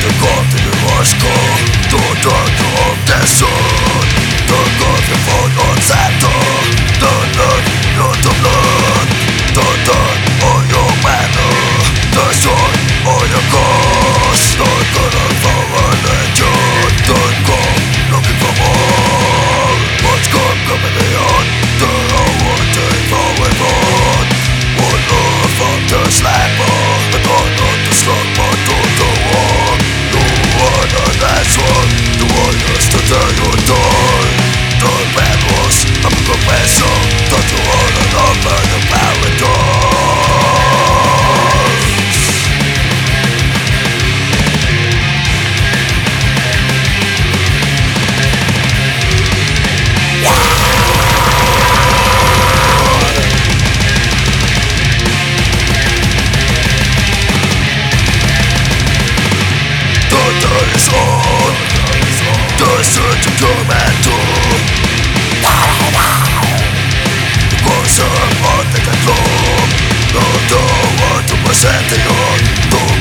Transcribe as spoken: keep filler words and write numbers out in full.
The God in the Moskva, the dark of the sun. The God you fought on Saturn. The love, not the blood. The dawn on your manner. The sun on your cause. The God of our religion. Don't go looking for more. What's come coming beyond? The hour take forward on. One love from the slapper. The God not the strong but to the war. No one on that one. The warriors to tell you die. The bad was a professor. Don't you all along by the paradise. The is on. The search of your mantle. Closer on the control. No, no, one to present the on.